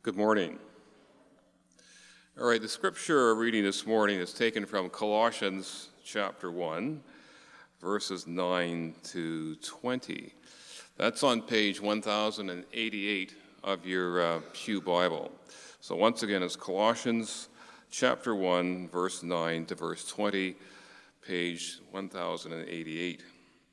Good morning. All right, the scripture reading this morning is taken from Colossians chapter 1, verses 9 to 20. That's on page 1088 of your Pew Bible. So once again, it's Colossians chapter 1, verse 9 to verse 20, page 1088.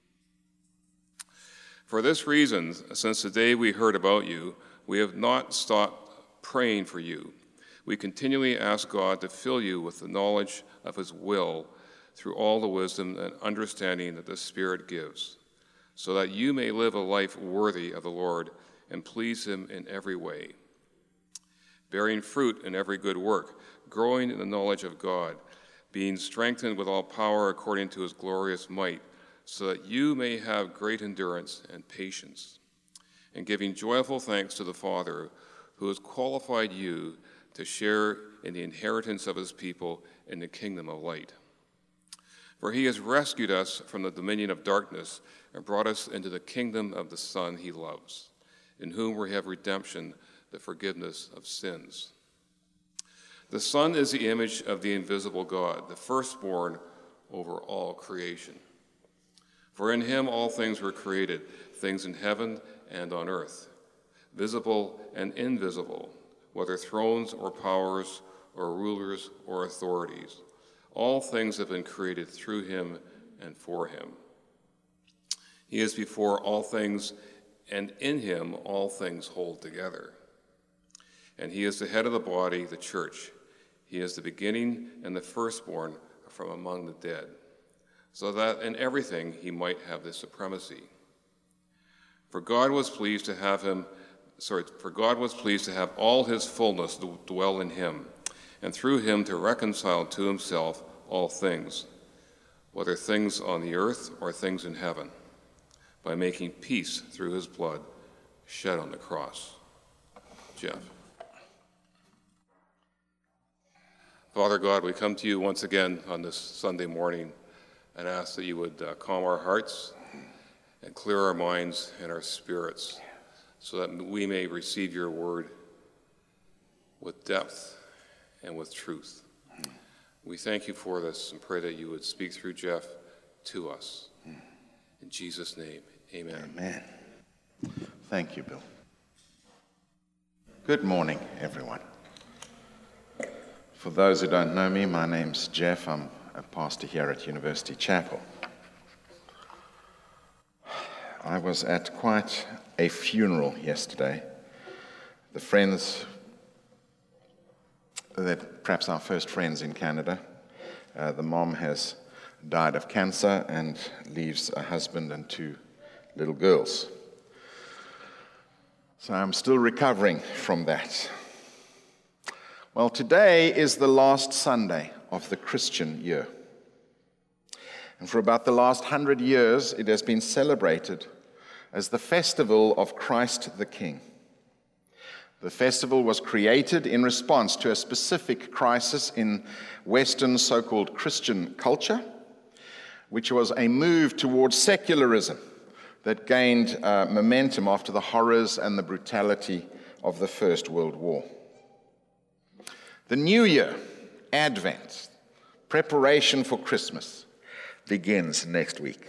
For this reason, since the day we heard about you, we have not stopped praying for you. We continually ask God to fill you with the knowledge of his will through all the wisdom and understanding that the Spirit gives, so that you may live a life worthy of the Lord and please him in every way, bearing fruit in every good work, growing in the knowledge of God, being strengthened with all power according to his glorious might, so that you may have great endurance and patience, and giving joyful thanks to the Father, who has qualified you to share in the inheritance of his people in the kingdom of light. For he has rescued us from the dominion of darkness and brought us into the kingdom of the Son he loves, in whom we have redemption, the forgiveness of sins. The Son is the image of the invisible God, the firstborn over all creation. For in him all things were created, things in heaven and on earth, visible and invisible, whether thrones or powers or rulers or authorities. All things have been created through him and for him. He is before all things, and in him all things hold together. And he is the head of the body, the church. He is the beginning and the firstborn from among the dead, so that in everything he might have the supremacy. For God was pleased to have all his fullness dwell in him, and through him to reconcile to himself all things, whether things on the earth or things in heaven, by making peace through his blood shed on the cross. Jeff. Father God, we come to you once again on this Sunday morning and ask that you would calm our hearts and clear our minds and our spirits, so that we may receive your word with depth and with truth. We thank you for this and pray that you would speak through Jeff to us. In Jesus' name, amen. Amen. Thank you, Bill. Good morning, everyone. For those who don't know me, my name's Jeff. I'm a pastor here at University Chapel. I was at quite a funeral yesterday. The friends, that perhaps our first friends in Canada, the mom has died of cancer and leaves a husband and two little girls. So I'm still recovering from that. Well, today is the last Sunday of the Christian year. And for about the last 100 years, it has been celebrated as the festival of Christ the King. The festival was created in response to a specific crisis in Western so-called Christian culture, which was a move towards secularism that gained momentum after the horrors and the brutality of the First World War. The new year, Advent, preparation for Christmas, begins next week.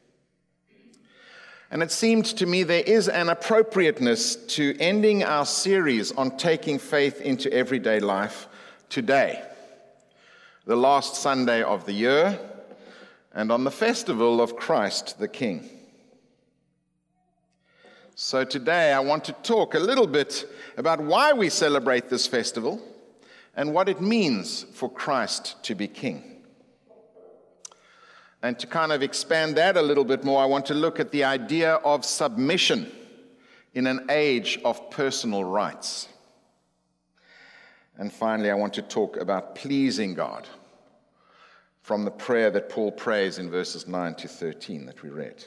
And it seemed to me there is an appropriateness to ending our series on taking faith into everyday life today, the last Sunday of the year, and on the festival of Christ the King. So today I want to talk a little bit about why we celebrate this festival and what it means for Christ to be King. And to kind of expand that a little bit more, I want to look at the idea of submission in an age of personal rights. And finally, I want to talk about pleasing God from the prayer that Paul prays in verses 9 to 13 that we read.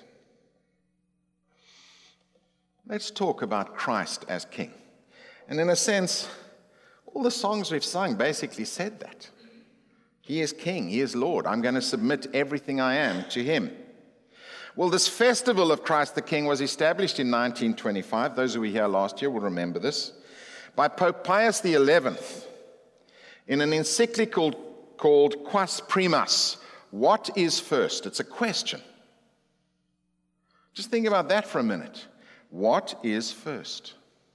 Let's talk about Christ as King. And in a sense, all the songs we've sung basically said that. He is King, he is Lord. I'm going to submit everything I am to him. Well, this festival of Christ the King was established in 1925. Those who were here last year will remember this, by Pope Pius XI in an encyclical called Quas Primas, what is first? It's a question. Just think about that for a minute. What is first?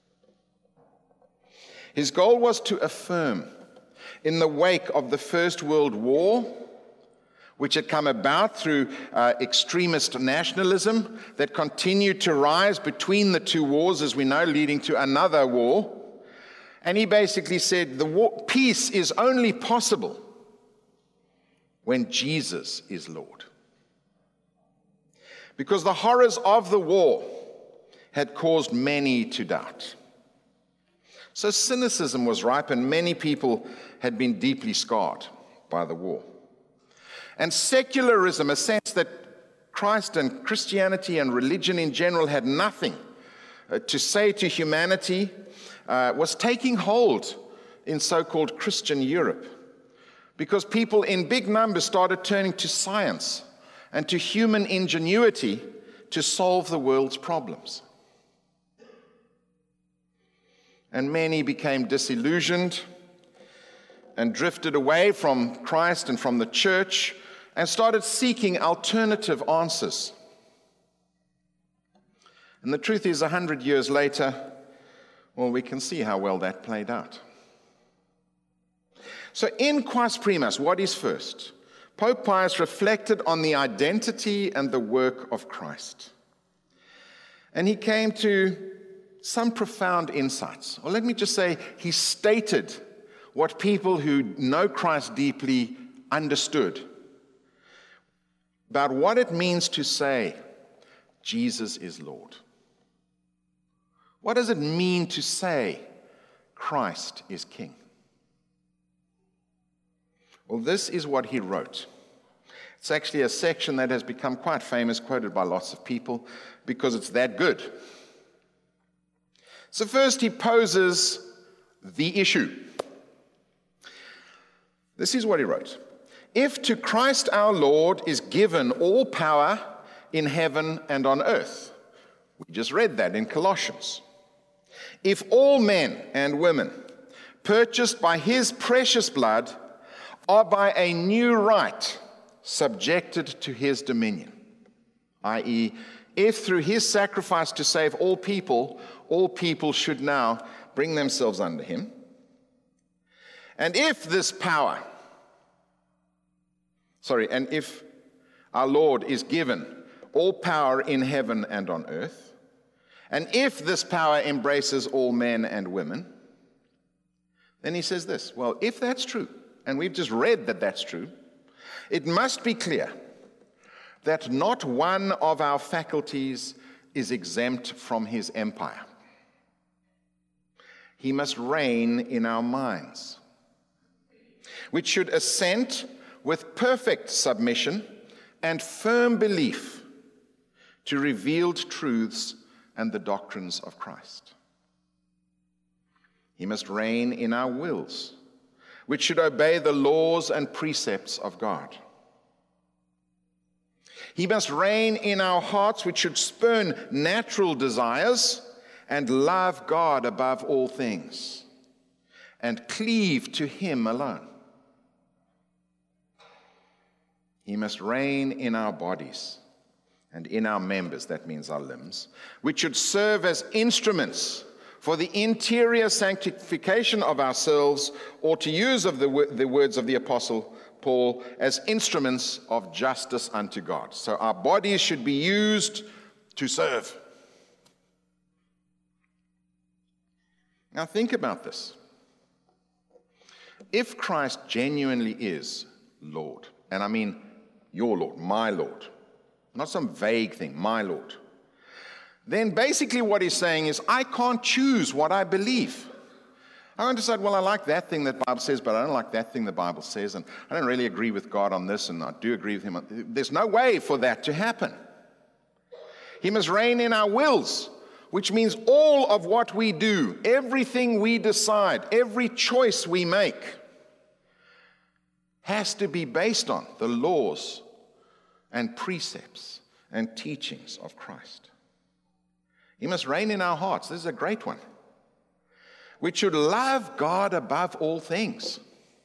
His goal was to affirm, in the wake of the First World War, which had come about through extremist nationalism that continued to rise between the two wars, as we know, leading to another war. And he basically said peace is only possible when Jesus is Lord. Because the horrors of the war had caused many to doubt. So cynicism was ripe, and many people had been deeply scarred by the war. And secularism, a sense that Christ and Christianity and religion in general had nothing to say to humanity, was taking hold in so-called Christian Europe, because people in big numbers started turning to science and to human ingenuity to solve the world's problems. And many became disillusioned and drifted away from Christ and from the church and started seeking alternative answers. And the truth is, 100 years later, well, we can see how well that played out. So in Quas Primas, what is first? Pope Pius reflected on the identity and the work of Christ. And he came to some profound insights. Or let me just say, he stated what people who know Christ deeply understood about what it means to say, Jesus is Lord. What does it mean to say, Christ is King? Well, this is what he wrote. It's actually a section that has become quite famous, quoted by lots of people, because it's that good. So first he poses the issue. This is what he wrote. If to Christ our Lord is given all power in heaven and on earth, we just read that in Colossians. If all men and women purchased by his precious blood are by a new right subjected to his dominion, i.e., if through his sacrifice to save all people should now bring themselves under him, and if our Lord is given all power in heaven and on earth, and if this power embraces all men and women, then he says this, well, if that's true, and we've just read that that's true, it must be clear that not one of our faculties is exempt from his empire. He must reign in our minds, which should assent with perfect submission and firm belief to revealed truths and the doctrines of Christ. He must reign in our wills, which should obey the laws and precepts of God. He must reign in our hearts, which should spurn natural desires and love God above all things and cleave to him alone. He must reign in our bodies and in our members, that means our limbs, which should serve as instruments for the interior sanctification of ourselves, or to use of the words of the Apostle Paul, as instruments of justice unto God. So our bodies should be used to serve. Now think about this. If Christ genuinely is Lord, and I mean your Lord, my Lord, not some vague thing, my Lord, then basically what he's saying is, I can't choose what I believe. I can't decide, well, I like that thing that the Bible says, but I don't like that thing the Bible says, and I don't really agree with God on this, and I do agree with him on... There's no way for that to happen. He must reign in our wills, which means all of what we do, everything we decide, every choice we make, has to be based on the laws and precepts and teachings of Christ. He must reign in our hearts. This is a great one. We should love God above all things.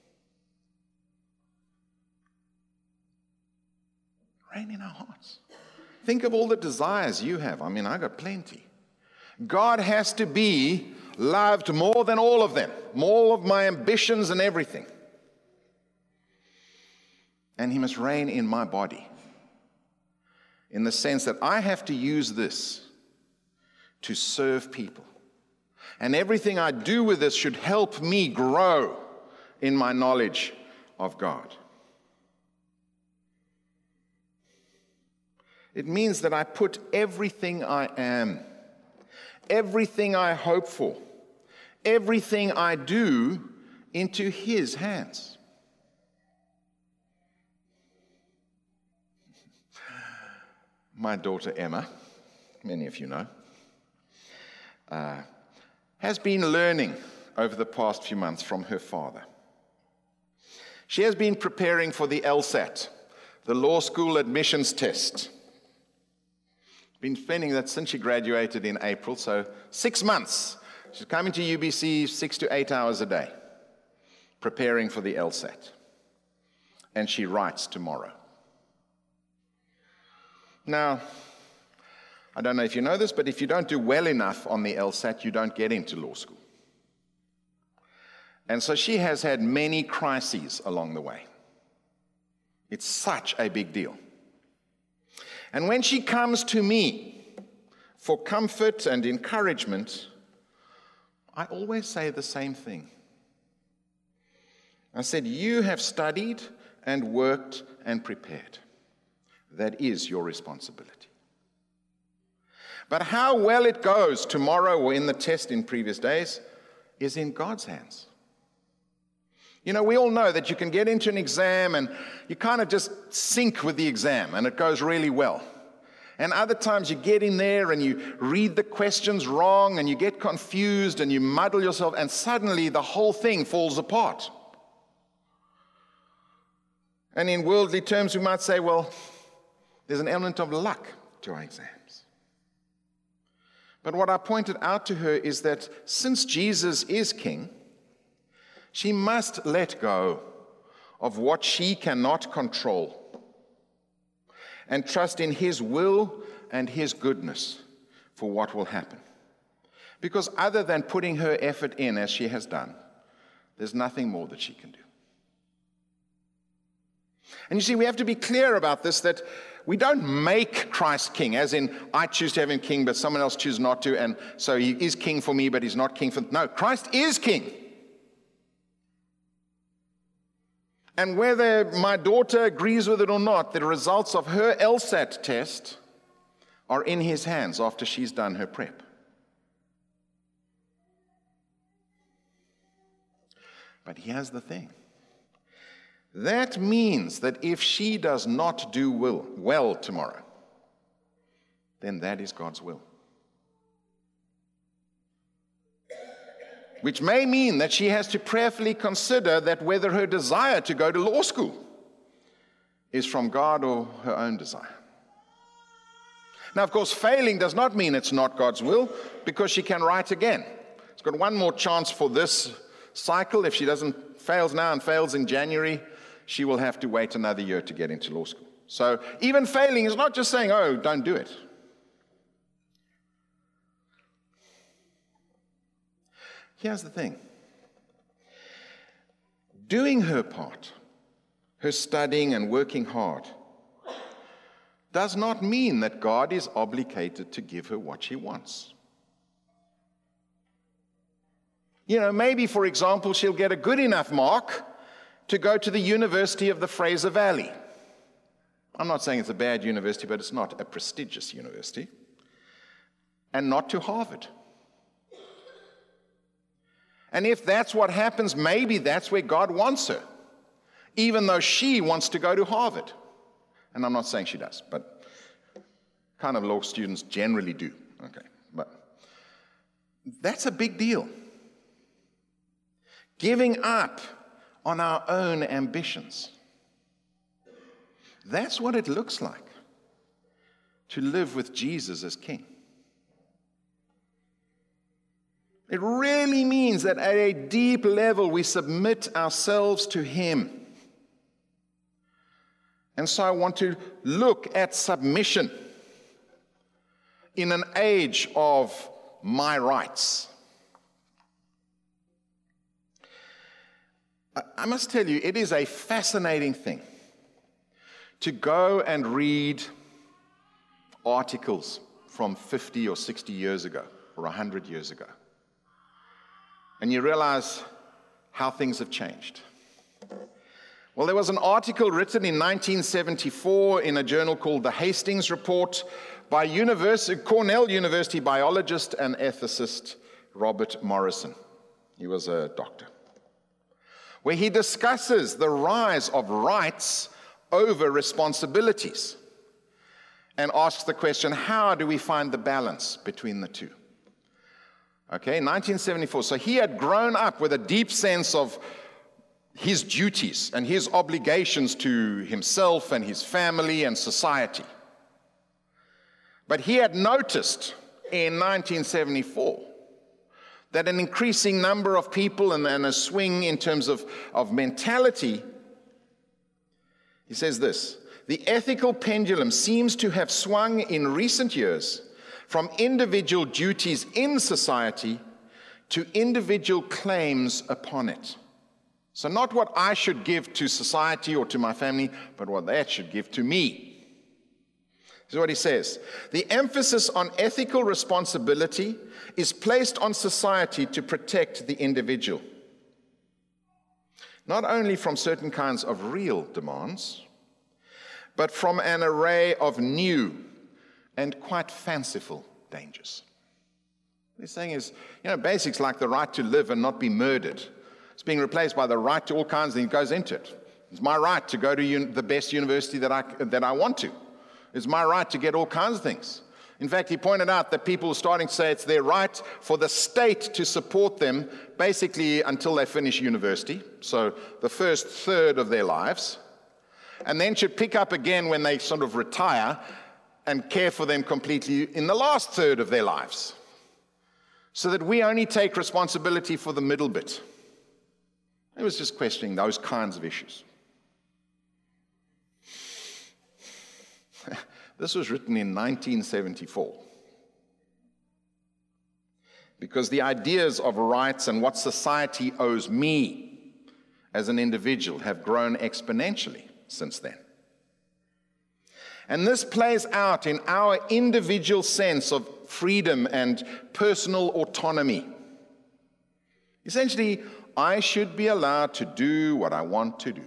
Reign in our hearts. Think of all the desires you have. I mean, I got plenty. God has to be loved more than all of them, more of my ambitions and everything. And He must reign in my body, in the sense that I have to use this to serve people. And everything I do with this should help me grow in my knowledge of God. It means that I put everything I am, everything I hope for, everything I do into His hands. My daughter Emma, many of you know, has been learning over the past few months from her father. She has been preparing for the LSAT, the law school admissions test. Been spending that since she graduated in April, so 6 months. She's coming to UBC 6 to 8 hours a day, preparing for the LSAT. And she writes tomorrow. Now, I don't know if you know this, but if you don't do well enough on the LSAT, you don't get into law school. And so she has had many crises along the way. It's such a big deal. And when she comes to me for comfort and encouragement, I always say the same thing. I said, you have studied and worked and prepared. That is your responsibility. But how well it goes tomorrow or in the test in previous days is in God's hands. You know, we all know that you can get into an exam and you kind of just sync with the exam and it goes really well. And other times you get in there and you read the questions wrong and you get confused and you muddle yourself and suddenly the whole thing falls apart. And in worldly terms we might say, well, there's an element of luck to our exams. But what I pointed out to her is that since Jesus is king, she must let go of what she cannot control and trust in His will and His goodness for what will happen. Because other than putting her effort in as she has done, there's nothing more that she can do. And you see, we have to be clear about this, that we don't make Christ king, as in, I choose to have Him king, but someone else chooses not to, and so He is king for me, but He's not king for... No, Christ is king. And whether my daughter agrees with it or not, the results of her LSAT test are in His hands after she's done her prep. But here's the thing. That means that if she does not do well tomorrow, then that is God's will. Which may mean that she has to prayerfully consider that whether her desire to go to law school is from God or her own desire. Now, of course, failing does not mean it's not God's will, because she can write again. She's got one more chance for this cycle. If she fails now and fails in January, she will have to wait another year to get into law school. So even failing is not just saying, oh, don't do it. Here's the thing. Doing her part, her studying and working hard, does not mean that God is obligated to give her what she wants. You know, maybe, for example, she'll get a good enough mark to go to the University of the Fraser Valley. I'm not saying it's a bad university, but it's not a prestigious university. And not to Harvard. And if that's what happens, maybe that's where God wants her, even though she wants to go to Harvard. And I'm not saying she does, but kind of law students generally do. Okay, but that's a big deal. Giving up on our own ambitions. That's what it looks like to live with Jesus as King. It really means that at a deep level we submit ourselves to Him. And so I want to look at submission in an age of my rights. I must tell you, it is a fascinating thing to go and read articles from 50 or 60 years ago or 100 years ago. And you realize how things have changed. Well, there was an article written in 1974 in a journal called the Hastings Report by Cornell University biologist and ethicist Robert Morrison. He was a doctor, where he discusses the rise of rights over responsibilities and asks the question, how do we find the balance between the two? Okay, 1974. So he had grown up with a deep sense of his duties and his obligations to himself and his family and society. But he had noticed in 1974 that an increasing number of people and a swing in terms of mentality, he says this, the ethical pendulum seems to have swung in recent years from individual duties in society to individual claims upon it. So not what I should give to society or to my family, but what that should give to me. This is what he says. The emphasis on ethical responsibility is placed on society to protect the individual, not only from certain kinds of real demands, but from an array of new and quite fanciful dangers. What he's saying is, basics like the right to live and not be murdered, it's being replaced by the right to all kinds of things. It goes into it. It's my right to go to the best university that I want to. It's my right to get all kinds of things. In fact, he pointed out that people are starting to say it's their right for the state to support them basically until they finish university, so the first third of their lives, and then should pick up again when they sort of retire and care for them completely in the last third of their lives, so that we only take responsibility for the middle bit. It was just questioning those kinds of issues. This was written in 1974. Because the ideas of rights and what society owes me as an individual have grown exponentially since then. And this plays out in our individual sense of freedom and personal autonomy. Essentially, I should be allowed to do what I want to do.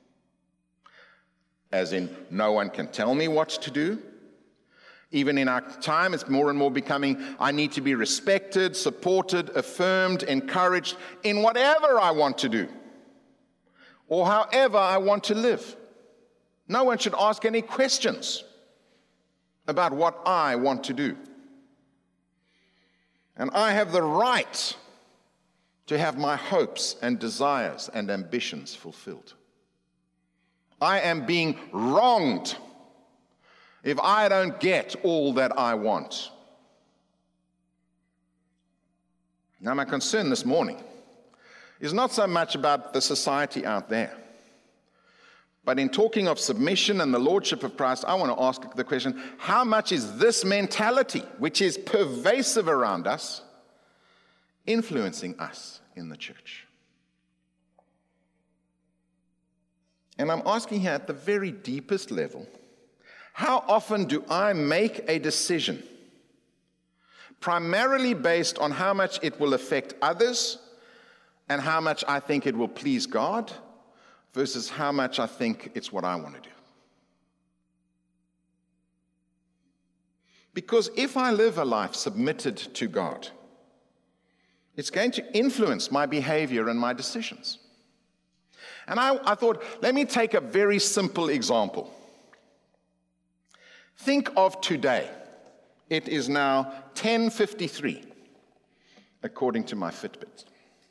As in, no one can tell me what to do. Even in our time, it's more and more becoming, I need to be respected, supported, affirmed, encouraged in whatever I want to do, or however I want to live. No one should ask any questions about what I want to do. And I have the right to have my hopes and desires and ambitions fulfilled. I am being wronged if I don't get all that I want. Now, my concern this morning is not so much about the society out there, but in talking of submission and the lordship of Christ, I want to ask the question, how much is this mentality, which is pervasive around us, influencing us in the church? And I'm asking here at the very deepest level, how often do I make a decision primarily based on how much it will affect others and how much I think it will please God versus how much I think it's what I want to do? Because if I live a life submitted to God, it's going to influence my behavior and my decisions. And I thought, let me take a very simple example. Think of today. It is now 10:53, according to my Fitbit.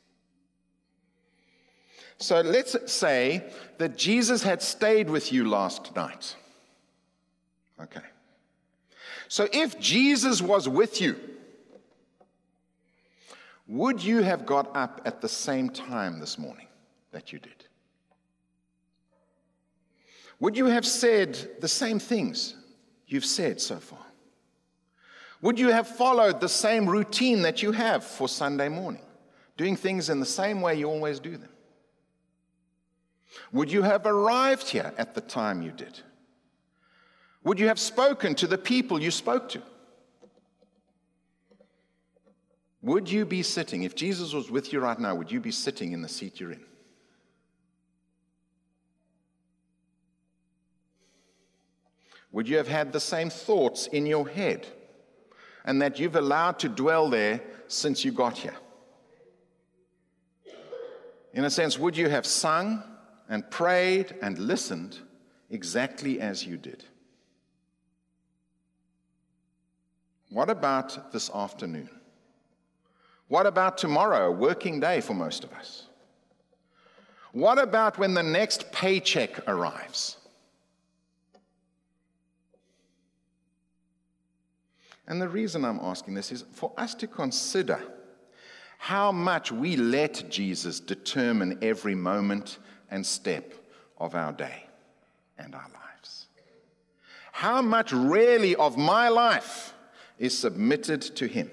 So let's say that Jesus had stayed with you last night. Okay. So if Jesus was with you, would you have got up at the same time this morning that you did? Would you have said the same things you've said so far? Would you have followed the same routine that you have for Sunday morning, doing things in the same way you always do them? Would you have arrived here at the time you did? Would you have spoken to the people you spoke to? Would you be sitting, if Jesus was with you right now, would you be sitting in the seat you're in? Would you have had the same thoughts in your head and that you've allowed to dwell there since you got here? In a sense, would you have sung and prayed and listened exactly as you did? What about this afternoon? What about tomorrow, a working day for most of us? What about when the next paycheck arrives? And the reason I'm asking this is for us to consider how much we let Jesus determine every moment and step of our day and our lives. How much really of my life is submitted to him.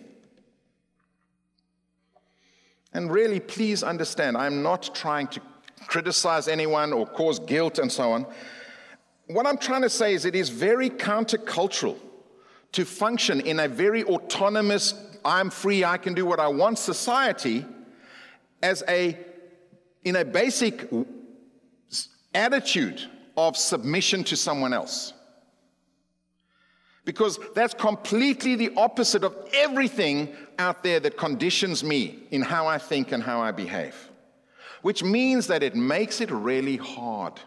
And really, please understand, I'm not trying to criticize anyone or cause guilt and so on. What I'm trying to say is it is very countercultural to function in a very autonomous, I'm free, I can do what I want society in a basic attitude of submission to someone else. Because that's completely the opposite of everything out there that conditions me in how I think and how I behave. Which means that it makes it really hard.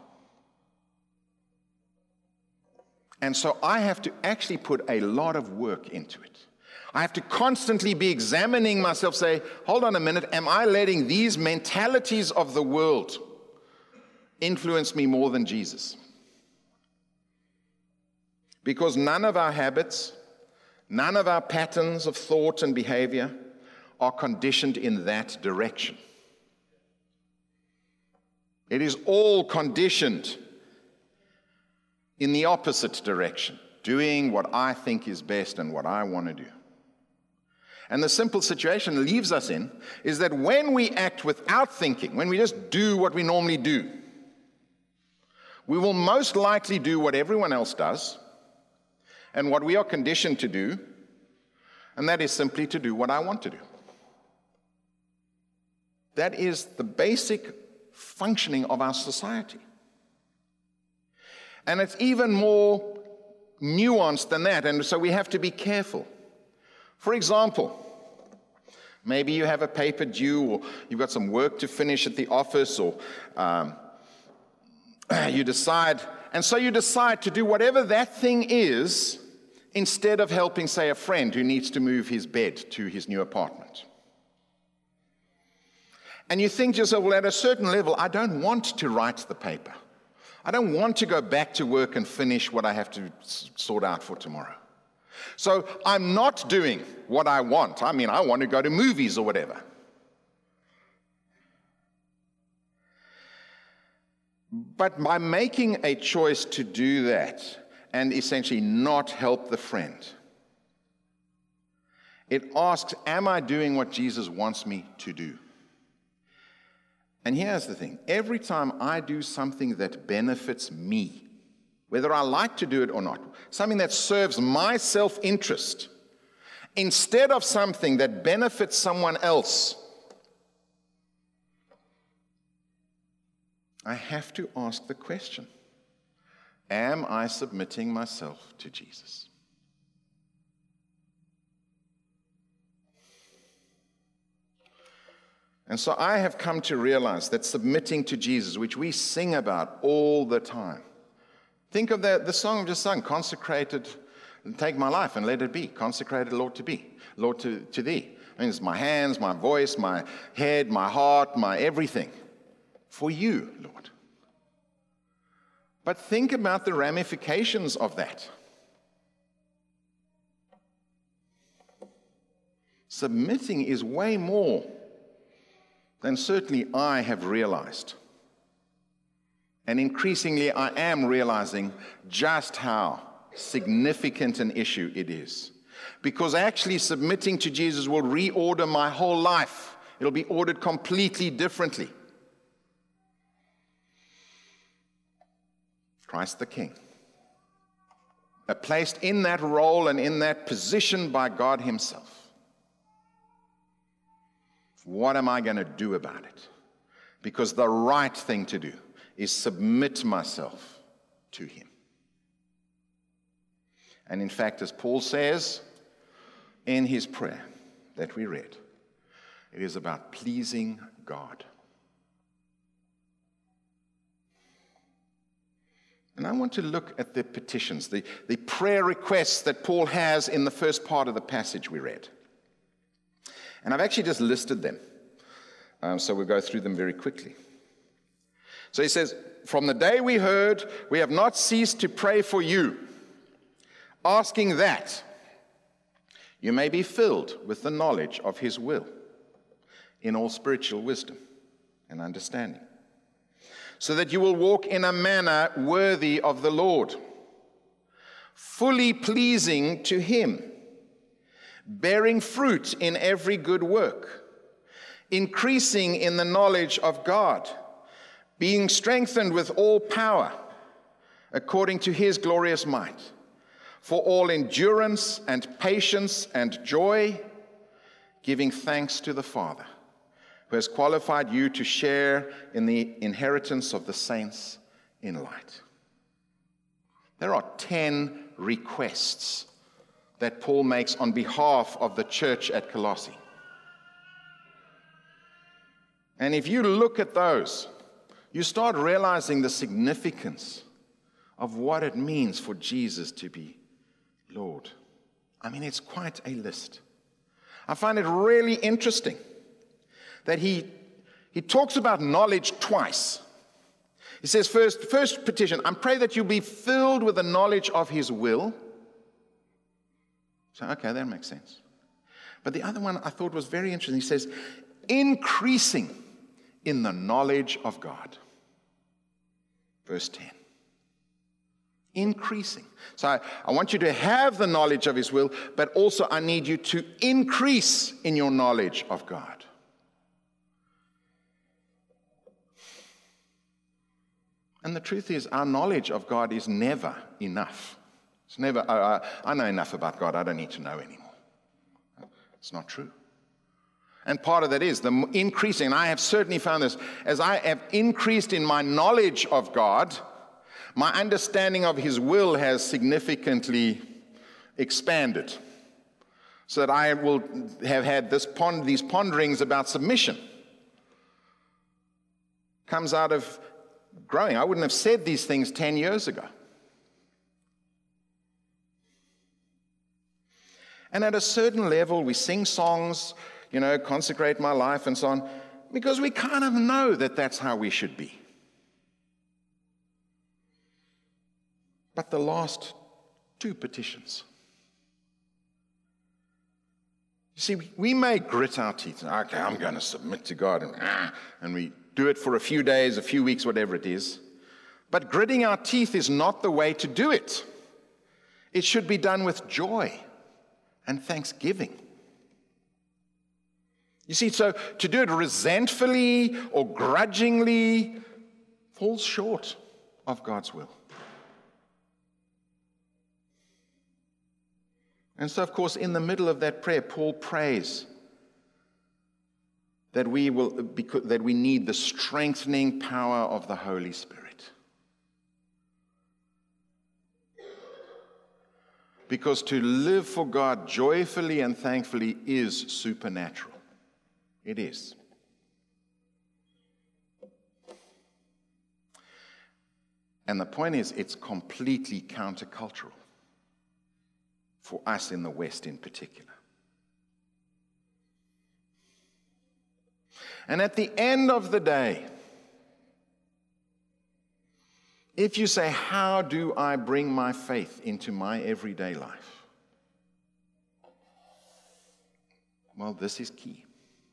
And so I have to actually put a lot of work into it. I have to constantly be examining myself, say, hold on a minute, am I letting these mentalities of the world influence me more than Jesus? Because none of our habits, none of our patterns of thought and behavior are conditioned in that direction. It is all conditioned in the opposite direction, doing what I think is best and what I want to do. And the simple situation leaves us in is that when we act without thinking, when we just do what we normally do, we will most likely do what everyone else does and what we are conditioned to do, and that is simply to do what I want to do. That is the basic functioning of our society. And it's even more nuanced than that, and so we have to be careful. For example, maybe you have a paper due, or you've got some work to finish at the office, or you decide to do whatever that thing is instead of helping, say, a friend who needs to move his bed to his new apartment. And you think to yourself, well, at a certain level, I don't want to write the paper. I don't want to go back to work and finish what I have to sort out for tomorrow. So I'm not doing what I want. I mean, I want to go to movies or whatever. But by making a choice to do that and essentially not help the friend, it asks, am I doing what Jesus wants me to do? And here's the thing. Every time I do something that benefits me, whether I like to do it or not, something that serves my self-interest, instead of something that benefits someone else, I have to ask the question, am I submitting myself to Jesus? And so I have come to realize that submitting to Jesus, which we sing about all the time. Think of the song I've just sung, consecrated, take my life and let it be. Consecrated, Lord, to be. Lord, to thee. I mean, it's my hands, my voice, my head, my heart, my everything. For you, Lord. But think about the ramifications of that. Submitting is way more than certainly I have realized. And increasingly, I am realizing just how significant an issue it is. Because actually submitting to Jesus will reorder my whole life. It'll be ordered completely differently. Christ the King, placed in that role and in that position by God himself. What am I going to do about it? Because the right thing to do is submit myself to him. And in fact, as Paul says in his prayer that we read, it is about pleasing God. And I want to look at the petitions, the prayer requests that Paul has in the first part of the passage we read. And I've actually just listed them. So we'll go through them very quickly. So he says, from the day we heard, we have not ceased to pray for you, asking that you may be filled with the knowledge of his will in all spiritual wisdom and understanding, so that you will walk in a manner worthy of the Lord, fully pleasing to him, bearing fruit in every good work, increasing in the knowledge of God, being strengthened with all power, according to his glorious might, for all endurance and patience and joy, giving thanks to the Father, who has qualified you to share in the inheritance of the saints in light. There are 10 requests that Paul makes on behalf of the church at Colossae. And if you look at those, you start realizing the significance of what it means for Jesus to be Lord. I mean, it's quite a list. I find it really interesting that he talks about knowledge twice. He says, first petition, I pray that you be filled with the knowledge of his will. So, okay, that makes sense. But the other one I thought was very interesting. He says, increasing in the knowledge of God. Verse 10. Increasing. So I want you to have the knowledge of his will, but also I need you to increase in your knowledge of God. And the truth is, our knowledge of God is never enough. It's never, I know enough about God, I don't need to know anymore. It's not true. And part of that is the increasing, and I have certainly found this, as I have increased in my knowledge of God, my understanding of his will has significantly expanded. So that I will have had these ponderings about submission. Comes out of growing. I wouldn't have said these things 10 years ago. And at a certain level, we sing songs, consecrate my life and so on, because we kind of know that that's how we should be. But the last 2 petitions. You see, we may grit our teeth. Okay, I'm going to submit to God. And we do it for a few days, a few weeks, whatever it is. But gritting our teeth is not the way to do it. It should be done with joy and thanksgiving. You see, so to do it resentfully or grudgingly falls short of God's will. And so, of course, in the middle of that prayer, Paul prays that we need the strengthening power of the Holy Spirit. Because to live for God joyfully and thankfully is supernatural. It is. And the point is, it's completely countercultural. For us in the West in particular. And at the end of the day, if you say, how do I bring my faith into my everyday life? Well, this is key.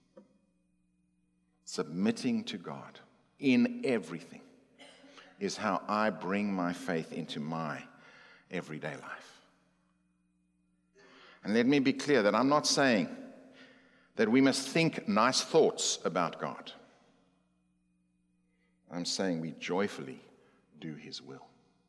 Submitting to God in everything is how I bring my faith into my everyday life. And let me be clear that I'm not saying that we must think nice thoughts about God. I'm saying we joyfully do His will.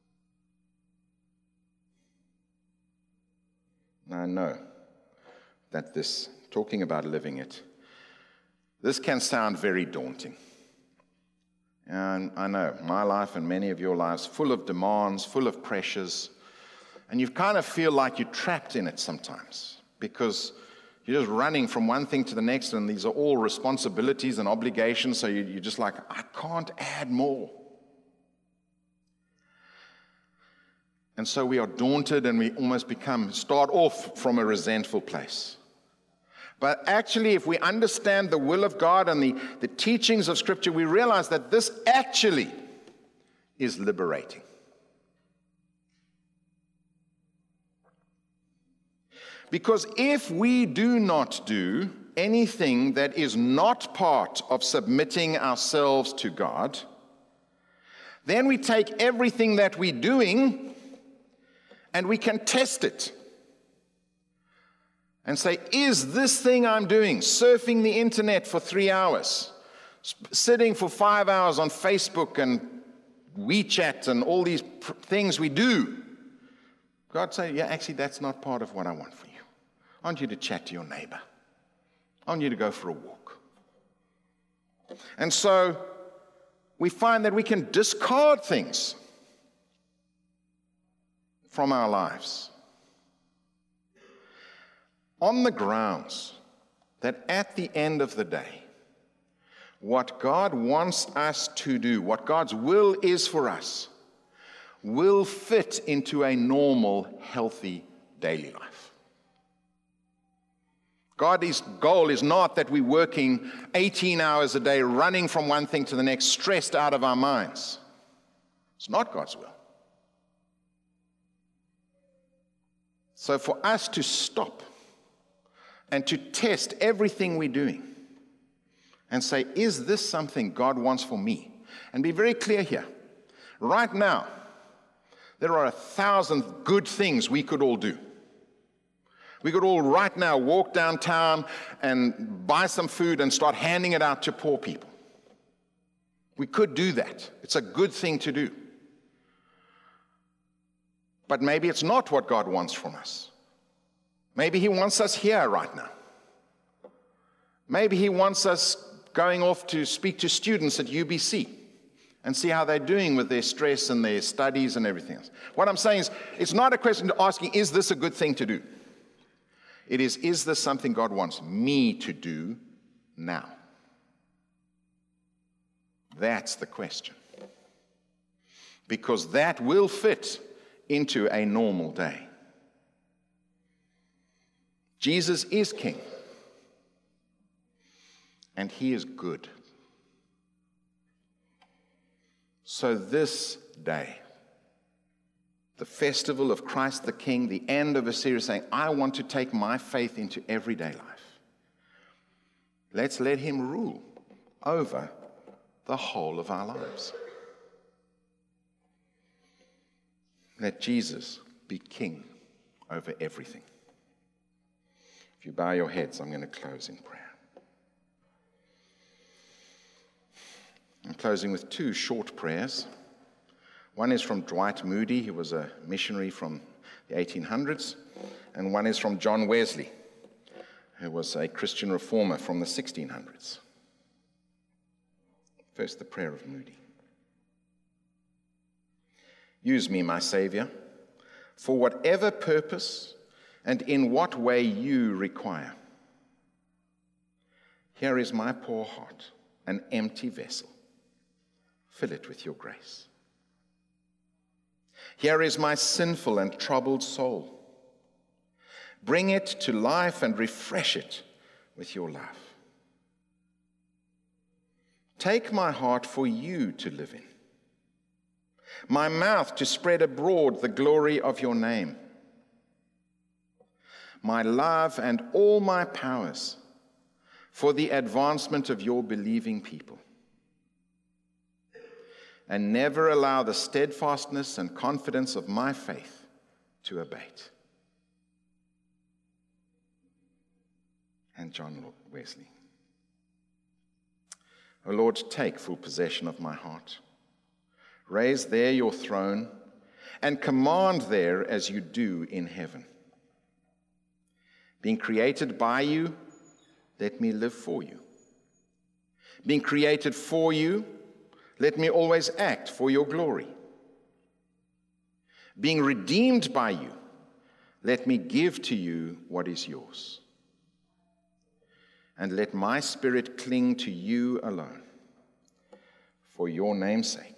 Now I know that this, talking about living it, this can sound very daunting. And I know my life and many of your lives full of demands, full of pressures, and you kind of feel like you're trapped in it sometimes because you're just running from one thing to the next, and these are all responsibilities and obligations, so you're just like, I can't add more. And so we are daunted, and we almost start off from a resentful place. But actually, if we understand the will of God and the teachings of Scripture, we realize that this actually is liberating. Because if we do not do anything that is not part of submitting ourselves to God, then we take everything that we're doing and we can test it and say, is this thing I'm doing, surfing the internet for 3 hours, sitting for 5 hours on Facebook and WeChat and all these things we do, God say, yeah, actually that's not part of what I want for you. I want you to chat to your neighbor. I want you to go for a walk. And so we find that we can discard things from our lives on the grounds that at the end of the day, what God wants us to do, what God's will is for us, will fit into a normal, healthy daily life. God's goal is not that we're working 18 hours a day, running from one thing to the next, stressed out of our minds. It's not God's will. So for us to stop and to test everything we're doing and say, is this something God wants for me? And be very clear here. Right now, there are 1,000 good things we could all do. We could all right now walk downtown and buy some food and start handing it out to poor people. We could do that. It's a good thing to do. But maybe it's not what God wants from us. Maybe He wants us here right now. Maybe He wants us going off to speak to students at UBC and see how they're doing with their stress and their studies and everything else. What I'm saying is, it's not a question of asking, is this a good thing to do? It is this something God wants me to do now? That's the question. Because that will fit into a normal day. Jesus is King. And He is good. So this day, the festival of Christ the King, the end of a series saying, I want to take my faith into everyday life. Let's let Him rule over the whole of our lives. Let Jesus be King over everything. If you bow your heads, I'm going to close in prayer. I'm closing with 2 short prayers. One is from Dwight Moody, who was a missionary from the 1800s, and one is from John Wesley, who was a Christian reformer from the 1600s. First, the prayer of Moody. Use me, my Savior, for whatever purpose and in what way you require. Here is my poor heart, an empty vessel. Fill it with your grace. Here is my sinful and troubled soul. Bring it to life and refresh it with your love. Take my heart for you to live in, my mouth to spread abroad the glory of your name, my love and all my powers for the advancement of your believing people. And never allow the steadfastness and confidence of my faith to abate. And John Wesley. O Lord, take full possession of my heart. Raise there your throne, and command there as you do in heaven. Being created by you, let me live for you. Being created for you, let me always act for your glory. Being redeemed by you, let me give to you what is yours. And let my spirit cling to you alone, for your name's sake.